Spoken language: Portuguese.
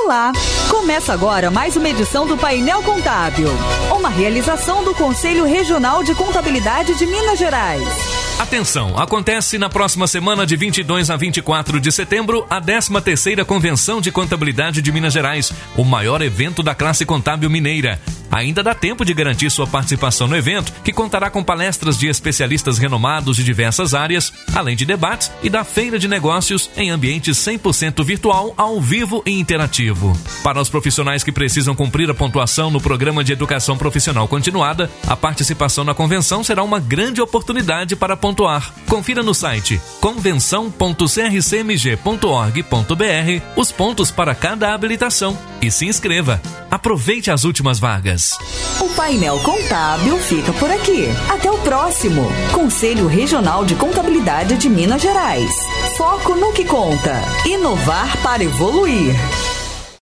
Olá! Começa agora mais uma edição do Painel Contábil, uma realização do Conselho Regional de Contabilidade de Minas Gerais. Atenção, acontece na próxima semana de 22 a 24 de setembro a 13ª Convenção de Contabilidade de Minas Gerais, o maior evento da classe contábil mineira. Ainda dá tempo de garantir sua participação no evento, que contará com palestras de especialistas renomados de diversas áreas, além de debates e da feira de negócios em ambiente 100% virtual, ao vivo e interativo. Para os profissionais que precisam cumprir a pontuação no Programa de Educação Profissional Continuada, a participação na convenção será uma grande oportunidade para pontuar. Confira no site convenção.crcmg.org.br os pontos para cada habilitação e se inscreva. Aproveite as últimas vagas. O Painel Contábil fica por aqui. Até o próximo. Conselho Regional de Contabilidade de Minas Gerais. Foco no que conta. Inovar para evoluir.